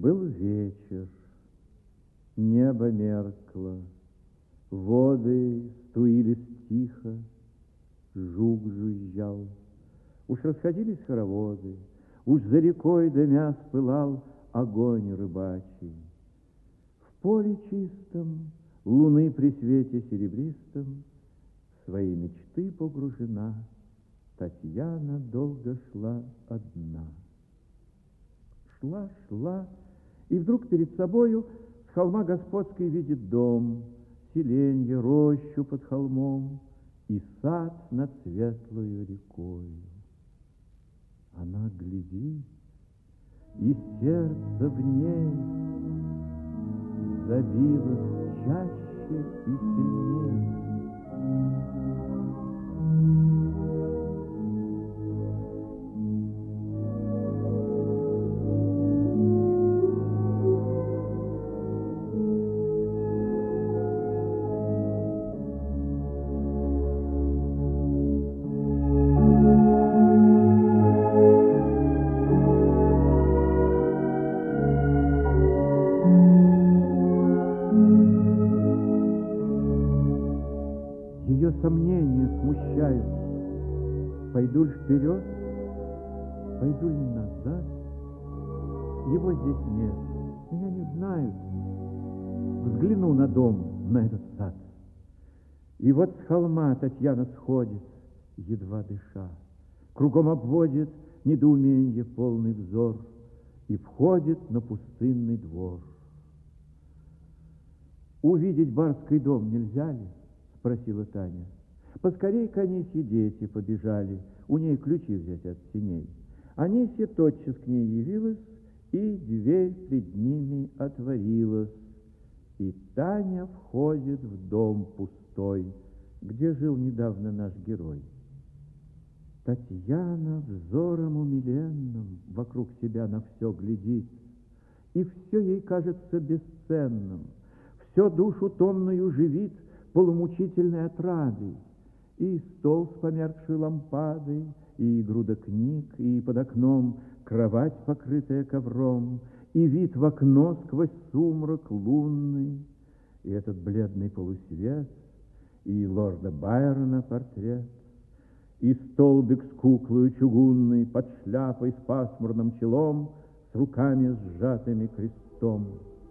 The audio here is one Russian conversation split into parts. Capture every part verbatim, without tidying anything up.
Был вечер, небо меркло, воды струились тихо, жук жужжал. Уж расходились хороводы, уж за рекой дымя пылал огонь рыбачий. В поле чистом, луны при свете серебристом, в свои мечты погружена, Татьяна долго шла одна. Шла, шла, и вдруг перед собою с холма Господской видит дом, селенье, рощу под холмом и сад над светлою рекою. Она глядит, и сердце в ней забилось чаще и сильнее. Ее сомнения смущают. Пойду ли вперед, пойду ли назад? Его здесь нет, меня не знают. Взгляну на дом, на этот сад. И вот с холма Татьяна сходит, едва дыша. Кругом обводит недоумение полный взор и входит на пустынный двор. Увидеть барский дом нельзя ли? Спросила Таня. Поскорей к Анисе дети побежали, у ней ключи взять от сеней. Анисе тотчас к ней явилась, и дверь пред ними отворилась. И Таня входит в дом пустой, где жил недавно наш герой. Татьяна взором умиленным вокруг себя на все глядит, и все ей кажется бесценным, все душу томную живит полумучительной отрадой. И стол с померкшей лампадой, и груда книг, и под окном кровать, покрытая ковром, и вид в окно сквозь сумрак лунный, и этот бледный полусвет, и лорда Байрона портрет, и столбик с куклою чугунной под шляпой с пасмурным челом, с руками сжатыми крестом.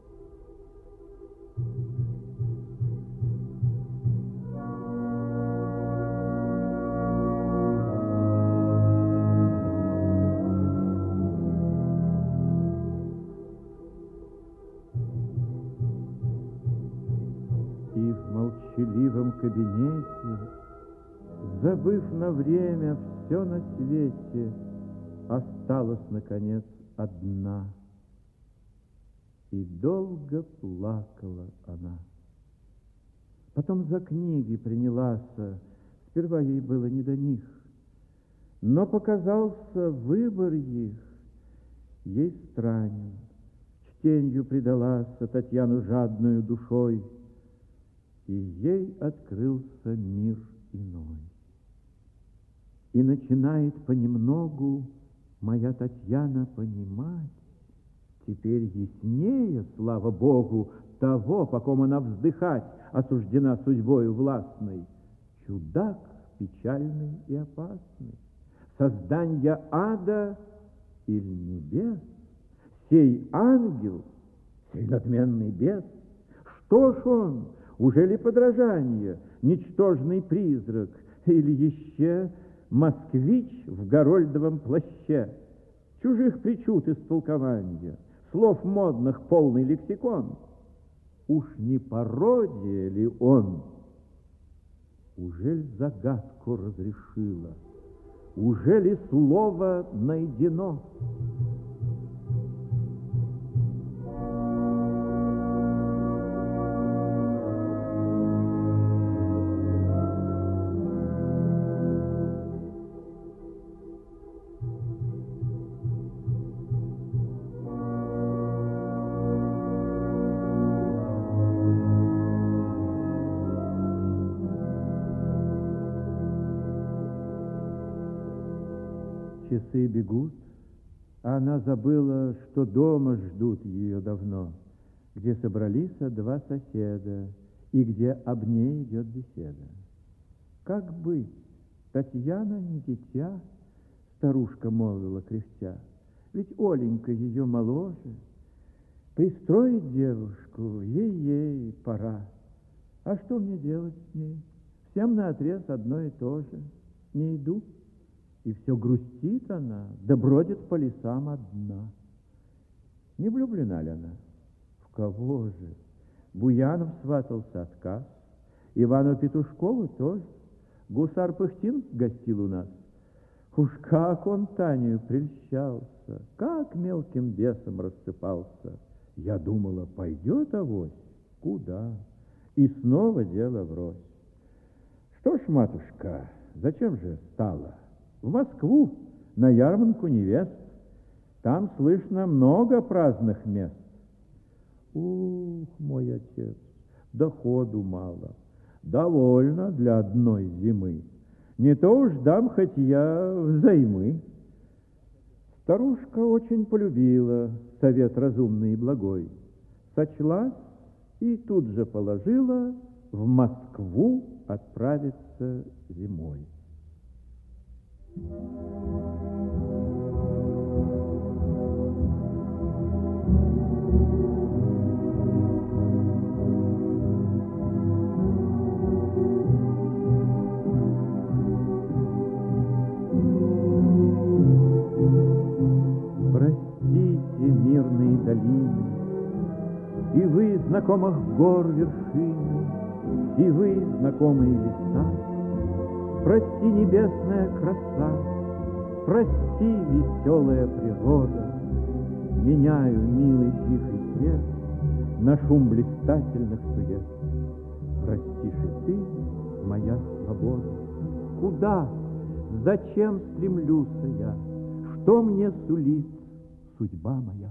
И в молчаливом кабинете, забыв на время все на свете, осталась, наконец, одна. И долго плакала она. Потом за книги принялась, сперва ей было не до них, но показался выбор их ей странен. Чтенью предалась Татьяну жадную душой, и ей открылся мир иной. И начинает понемногу моя Татьяна понимать, теперь яснее, слава Богу, того, по ком она вздыхать осуждена судьбою властной. Чудак печальный и опасный, созданья ада или небес, сей ангел, сей надменный бес. Что ж он? Уже ли подражание, ничтожный призрак, или еще москвич в горольдовом плаще? Чужих причуд истолкования, слов модных полный лексикон. Уж не пародия ли он? Ужель загадку разрешила? Ужели слово найдено? Часы бегут, Она забыла, что дома ждут ее давно, где собрались два соседа и где об ней идет беседа. Как быть? Татьяна не дитя, старушка молвила кряхтя, ведь Оленька ее моложе. Пристроить девушку ей-ей пора. А что мне делать с ней? Всем наотрез одно и то же. Не иду. И все грустит она, да бродит по лесам одна. Не влюблена ли она? В кого же? Буянов сватался, отказ. Ивану Петушкову тоже. Гусар Пыхтин гостил у нас. Уж как он Танею прельщался, как мелким бесом рассыпался. Я думала, пойдет авось. Куда? И снова дело врозь. Что ж, матушка, зачем же стала? В Москву, на ярмарку невест. Там, слышно, много праздных мест. Ух, мой отец, доходу мало. Довольно для одной зимы. Не то уж дам хоть я взаймы. Старушка очень полюбила совет разумный и благой. Сочла и тут же положила в Москву отправиться зимой. Простите, мирные долины, и вы, знакомых гор вершины, и вы, знакомые леса. Прости, небесная краса, прости, веселая природа. Меняю милый тихий свет на шум блистательных сует. Прости же ты, моя свобода. Куда, зачем стремлюся я? Что мне сулит судьба моя?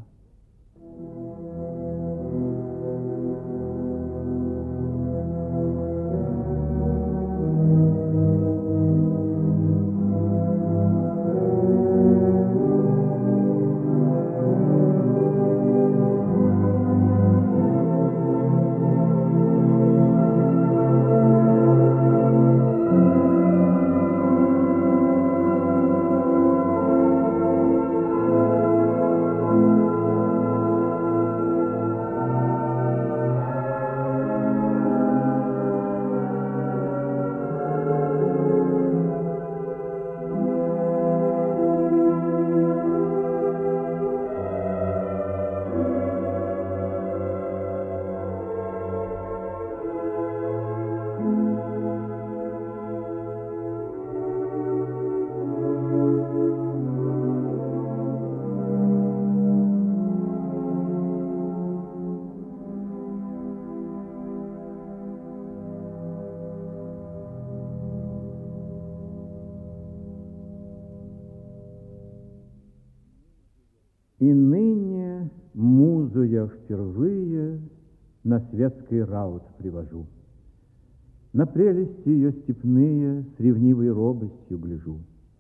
И ныне музу я впервые на светский раут привожу. На прелести ее степные с ревнивой робостью гляжу.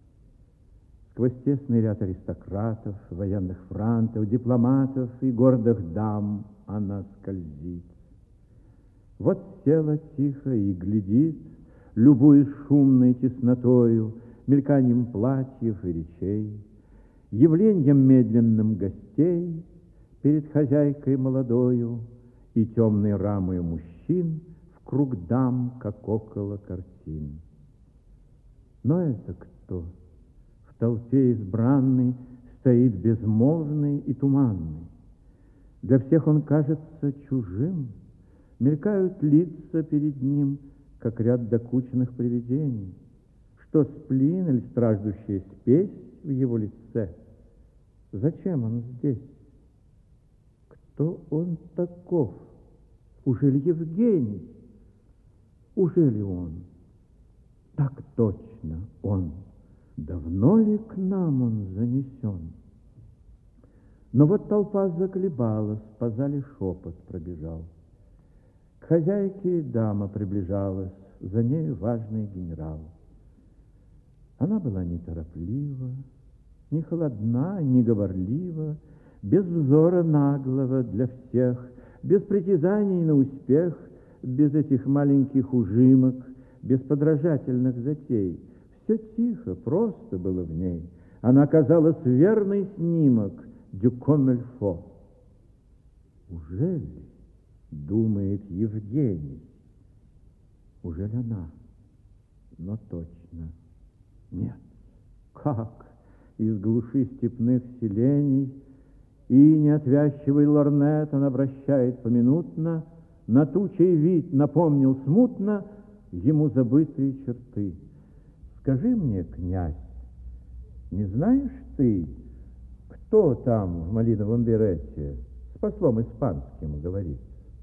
Сквозь тесный ряд аристократов, военных франтов, дипломатов и гордых дам она скользит. Вот села тихо и глядит, любуясь шумной теснотою, мельканием платьев и речей, явлением медленным гостей перед хозяйкой молодою и темной рамою мужчин в круг дам, как около картин. Но это кто? В толпе избранный стоит безмолвный и туманный. Для всех он кажется чужим, мелькают лица перед ним, как ряд докучных привидений. Что сплин или страждущая спесь в его лице? Зачем он здесь? Кто он таков? Ужели Евгений? Ужели он? Так точно он. Давно ли к нам он занесен? Но вот толпа заколебалась, по зале шепот пробежал. К хозяйке дама приближалась, за нею важный генерал. Она была нетороплива, не холодна, не говорлива, без взора наглого для всех, без притязаний на успех, без этих маленьких ужимок, без подражательных затей. Все тихо, просто было в ней. Она казалась верный снимок дю коммельфо. Ужели, думает Евгений, ужели она? Но точно нет. Как из глуши степных селений и неотвязчивый лорнет он обращает поминутно, на тучей вид напомнил смутно ему забытые черты. Скажи мне, князь, не знаешь ты, кто там в малиновом берете с послом испанским говорит?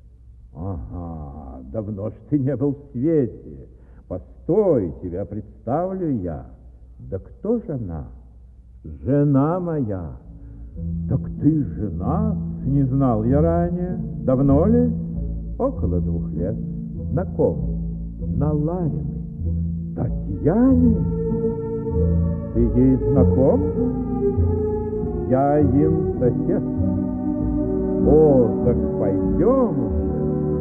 Ага, давно ж ты не был в свете. Постой, тебя представлю я. Да кто же она? Жена моя. Так ты жена? Не знал я ранее. Давно ли? Около двух лет. На ком? На Лариной. Татьяне? Ты ей знаком? Я им сосед. О, так пойдем же.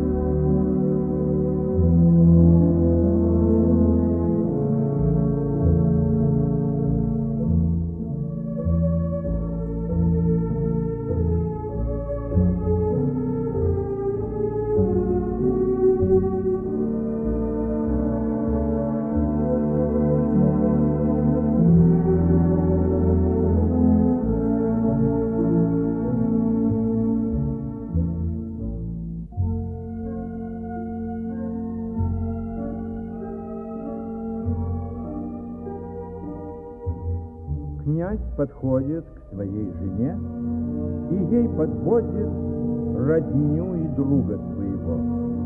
Князь подходит к своей жене и ей подводит родню и друга своего.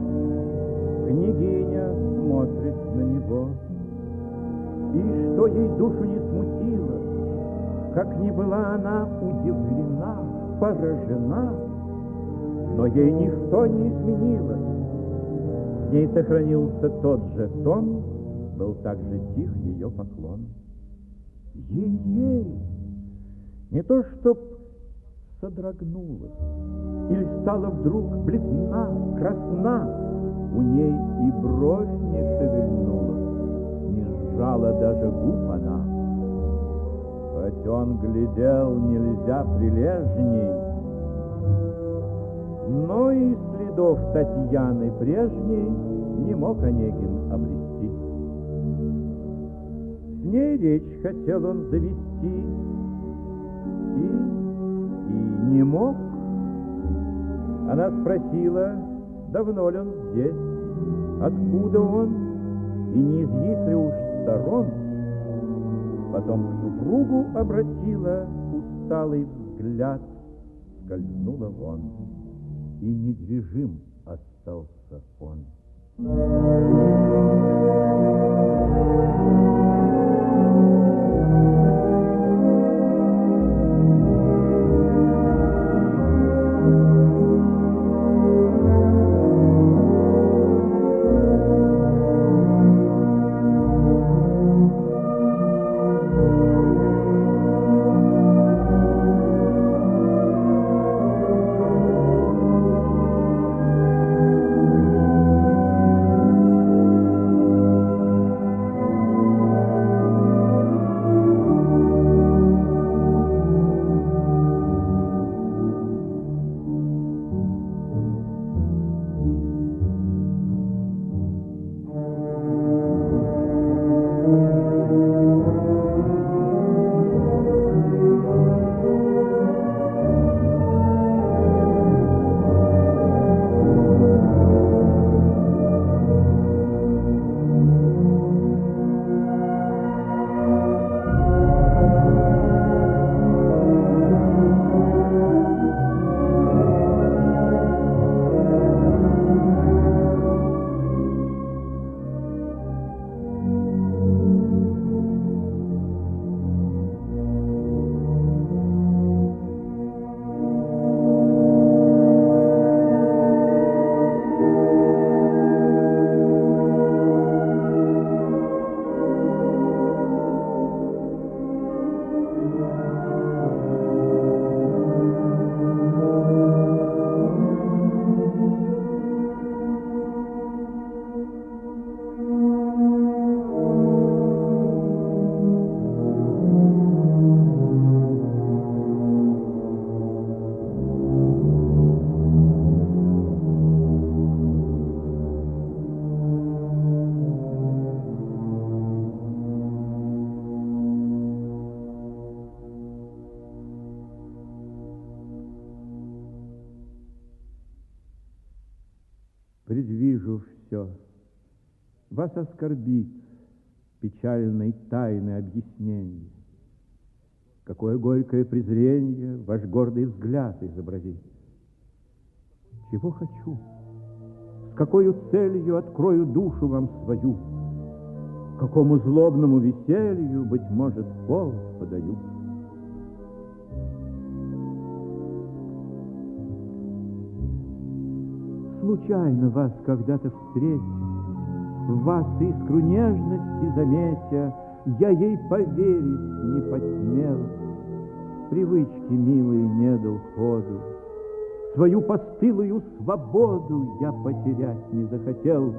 Княгиня смотрит на него, и что ей душу не смутило, как ни была она удивлена, поражена, но ей ничто не изменилось. В ней сохранился тот же тон, был также тих ее поклон. Ей-ей, не то чтоб содрогнулась, или стала вдруг бледна, красна, у ней и бровь не шевельнулась, не сжала даже губ она. Хоть он глядел нельзя прилежней, но и следов Татьяны прежней не мог Онегин обрести. С ней речь хотел он завести, и, и не мог. Она спросила, давно ли он здесь, откуда он, и не из их ли уж сторон. Потом к супругу обратила усталый взгляд, скользнула вон, и недвижим остался он. предвижу все. Вас оскорбит печальной тайны объяснение. Какое горькое презрение ваш гордый взгляд изобразит. Чего хочу? С какой целью открою душу вам свою? Какому злобному веселью, быть может, повод подаю? Случайно вас когда-то встретя, в вас искру нежности заметя, я ей поверить не посмел, привычки милые не дал ходу, свою постылую свободу я потерять не захотел.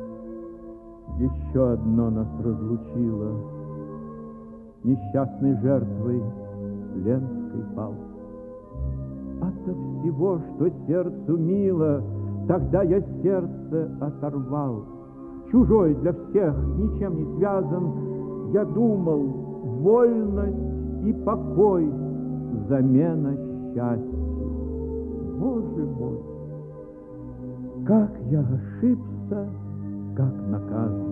Еще одно нас разлучило, несчастной жертвой Ленской пал. Ото всего, что сердцу мило, тогда я сердце оторвал. Чужой для всех, ничем не связан, я думал, вольность и покой, замена счастью. Боже мой, как я ошибся, как наказан.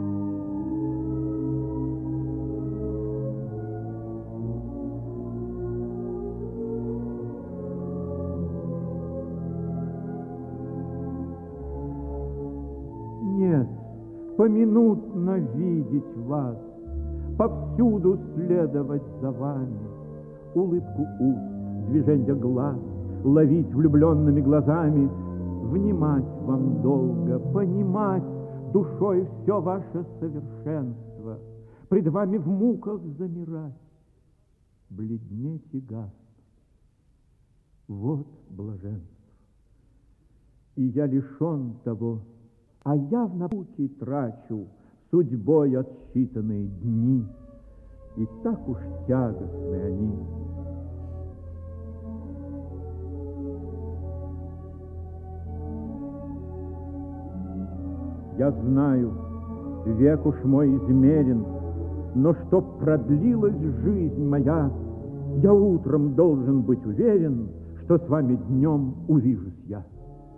Нет, поминутно видеть вас, повсюду следовать за вами, улыбку уст, движение глаз, ловить влюбленными глазами, внимать вам долго, понимать душой все ваше совершенство, пред вами в муках замирать, бледнеть и гаснуть. Вот блаженство. И я лишен того, а я в науке трачу судьбой отсчитанные дни, и так уж тягостны они. Я знаю, век уж мой измерен, но чтоб продлилась жизнь моя, я утром должен быть уверен, что с вами днем увижусь я.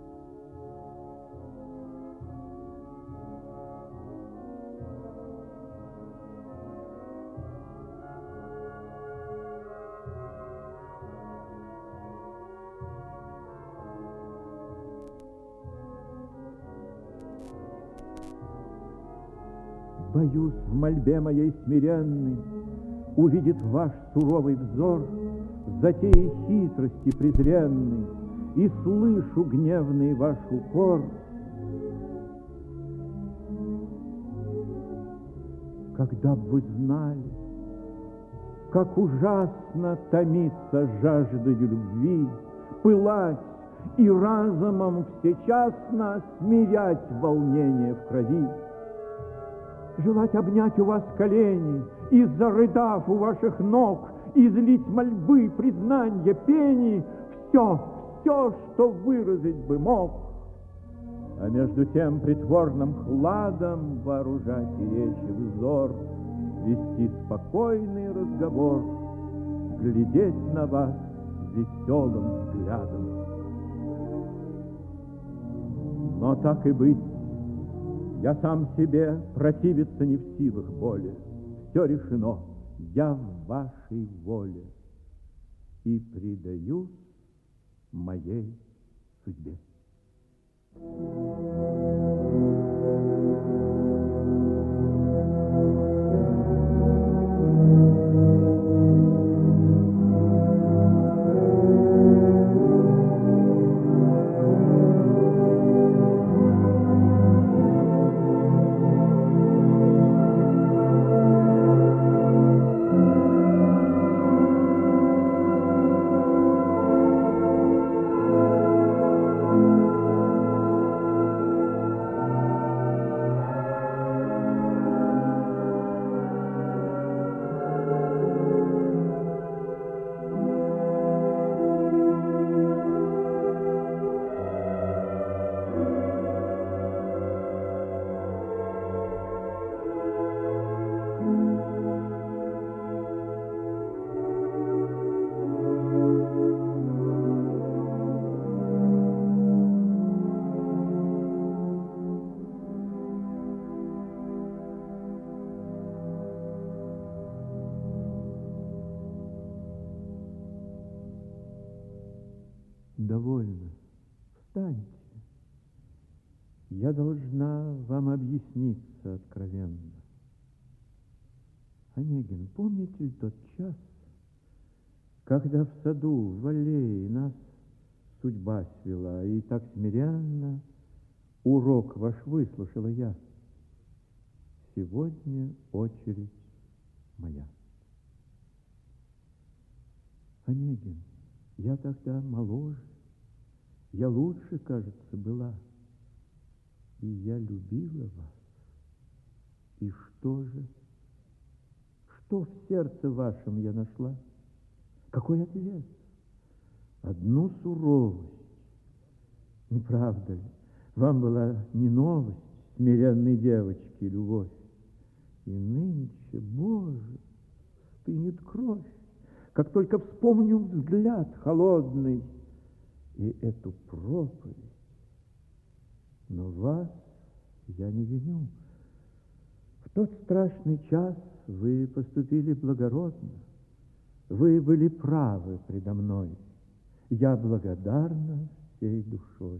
Боюсь, в мольбе моей смиренной увидит ваш суровый взор затеи хитрости презренной, и слышу гневный ваш укор. Когда б вы знали, как ужасно томиться жаждою любви, пылать и разумом всечасно смирять волнение в крови, желать обнять у вас колени и, зарыдав у ваших ног, излить мольбы, признания, пени, все, все, что выразить бы мог, а между тем притворным хладом вооружать и речи взор, вести спокойный разговор, глядеть на вас веселым взглядом. Но так и быть, я сам себе противиться не в силах более. Все решено, я в вашей воле и предаюсь моей судьбе. довольно. Встаньте. Я должна вам объясниться откровенно. Онегин, помните ли тот час, когда в саду, в аллее нас судьба свела, и так смиренно урок ваш выслушала я? Сегодня очередь моя. Онегин, я тогда моложе, я лучше, кажется, была, и я любила вас. И что же? Что в сердце вашем я нашла? Какой ответ? Одну суровость. Не правда ли? Вам была не новость смиренной девочки любовь. И нынче, Боже, стынет кровь, как только вспомню взгляд холодный и эту проповедь. Но вас я не виню. В тот страшный час вы поступили благородно. Вы были правы предо мной. Я благодарна всей душой.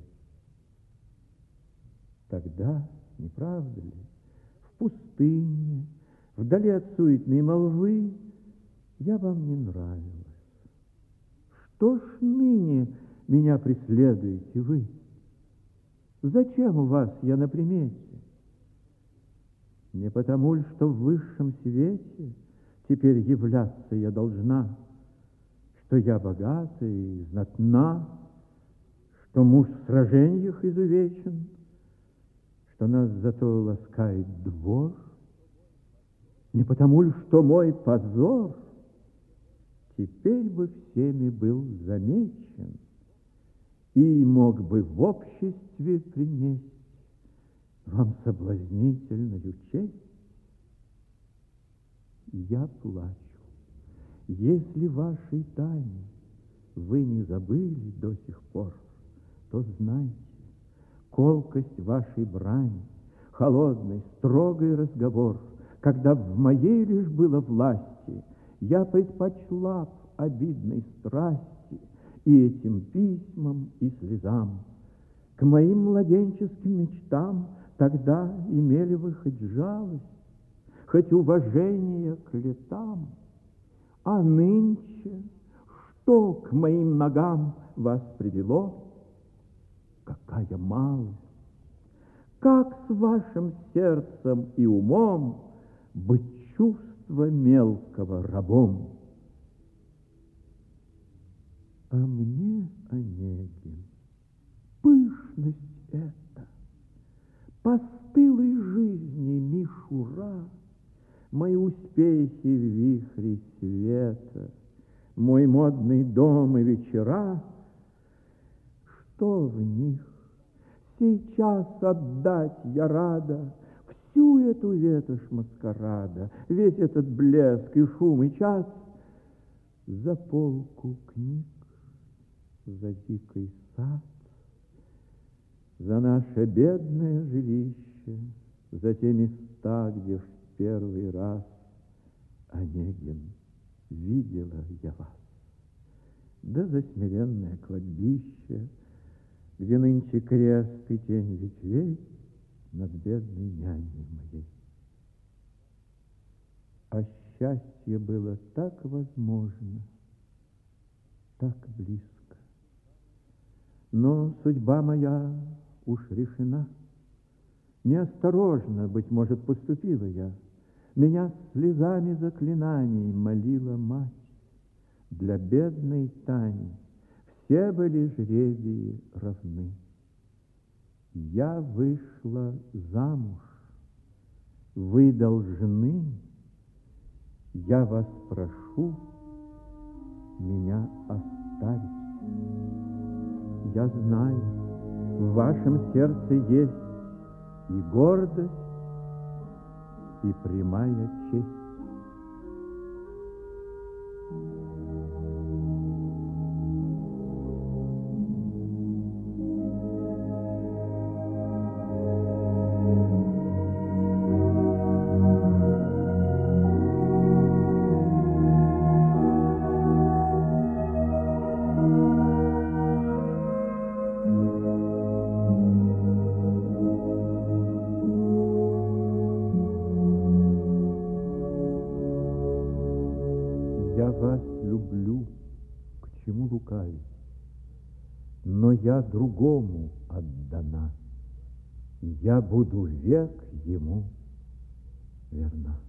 Тогда, не правда ли, в пустыне, вдали от суетной молвы, я вам не нравилась. Что ж ныне меня преследуете вы? Зачем у вас я на примете? Не потому ли, что в высшем свете теперь являться я должна, что я богата и знатна, что муж в сражениях изувечен, что нас зато ласкает двор? Не потому ли, что мой позор теперь бы всеми был замечен и мог бы в обществе принести вам соблазнительную честь? Я плачу. Если вашей тайны вы не забыли до сих пор, то знайте, колкость вашей брани, холодный, строгий разговор, когда в моей лишь было власти, я предпочла б обидной страсти и этим письмам и слезам. К моим младенческим мечтам тогда имели вы хоть жалость, хоть уважение к летам. А нынче что к моим ногам вас привело? Какая малость! Как с вашим сердцем и умом быть чувства мелкого рабом? А мне, Онегин, пышность эта, постылой жизни мишура, мои успехи в вихре света, мой модный дом и вечера, что в них сейчас отдать я рада, всю эту ветошь маскарада, весь этот блеск и шум и час за полку книг, за дикий сад, за наше бедное жилище, за те места, где в первый раз, Онегин, видела я вас, да за смиренное кладбище, где нынче крест и тень ветвей над бедной няней моей. А счастье было так возможно, так близко. Но судьба моя уж решена. Неосторожно, быть может, поступила я. Меня слезами заклинаний молила мать. Для бедной Тани все были жребии равны. Я вышла замуж. Вы должны, я вас прошу, меня оставить. Я знаю, в вашем сердце есть и гордость, и прямая честь. Я вас люблю, к чему лукавить, но я другому отдана, я буду век ему верна.